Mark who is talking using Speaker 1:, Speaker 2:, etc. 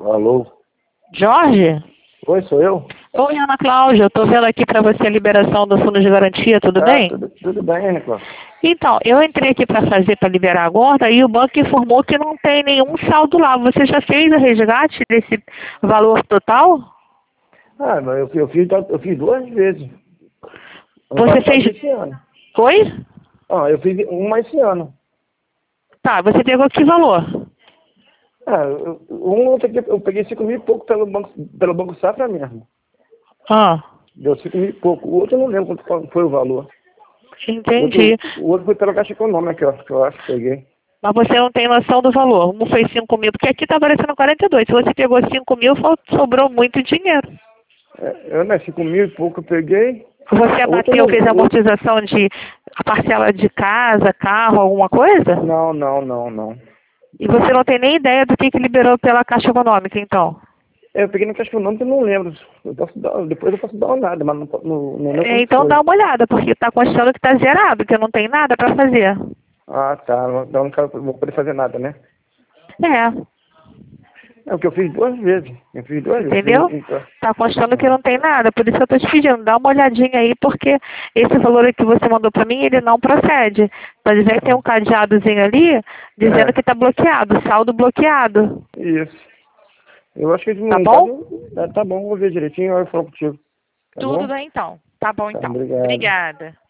Speaker 1: Alô?
Speaker 2: Jorge?
Speaker 1: Oi, sou eu?
Speaker 2: Oi, Ana Cláudia, eu estou vendo aqui para você a liberação do fundo de garantia, tudo bem?
Speaker 1: Tudo bem, Ana Cláudia.
Speaker 2: Então, eu entrei aqui para fazer, para liberar agora, e o banco informou que não tem nenhum saldo lá. Você já fez o resgate desse valor total?
Speaker 1: Ah, mas eu fiz duas vezes.
Speaker 2: Você fez...
Speaker 1: Esse ano.
Speaker 2: Oi?
Speaker 1: Ah, eu fiz uma esse ano.
Speaker 2: Tá, você pegou que valor?
Speaker 1: Ah, eu peguei 5 mil e pouco pelo Banco Safra mesmo.
Speaker 2: Ah,
Speaker 1: Deu 5 mil e pouco. O outro eu não lembro quanto foi o valor.
Speaker 2: entendi.
Speaker 1: O outro foi pela Caixa Econômica, que eu acho que peguei.
Speaker 2: Mas você não tem noção do valor. Um foi 5 mil, porque aqui está aparecendo 42. Se você pegou 5 mil, sobrou muito dinheiro.
Speaker 1: Né, 5 mil e pouco eu peguei.
Speaker 2: Você abateu, fez amortização de a parcela de casa, carro, alguma coisa?
Speaker 1: Não.
Speaker 2: E você não tem nem ideia do que liberou pela Caixa Econômica, então?
Speaker 1: Eu peguei na Caixa Econômica e não lembro. Depois eu posso dar uma olhada, mas não lembro quanto
Speaker 2: Então
Speaker 1: foi.
Speaker 2: dá uma olhada, porque está constando que está zerado, que não tem nada para fazer.
Speaker 1: Ah, tá. Então não vou poder fazer nada, né?
Speaker 2: É,
Speaker 1: É o que eu fiz duas vezes. Eu fiz duas
Speaker 2: entendeu?
Speaker 1: vezes.
Speaker 2: Está constando que não tem nada, por isso eu estou te pedindo, dá uma olhadinha aí, porque esse valor que você mandou para mim, ele não procede. Mas vai ter um cadeadozinho ali dizendo que está bloqueado, saldo bloqueado.
Speaker 1: Isso. Eu acho que eles
Speaker 2: Tá
Speaker 1: não
Speaker 2: bom?
Speaker 1: tá bom, vou ver direitinho e eu falo contigo. Tá
Speaker 2: Tudo
Speaker 1: bom?
Speaker 2: bem então. Tá bom
Speaker 1: Tá,
Speaker 2: então.
Speaker 1: obrigado.
Speaker 2: Obrigada.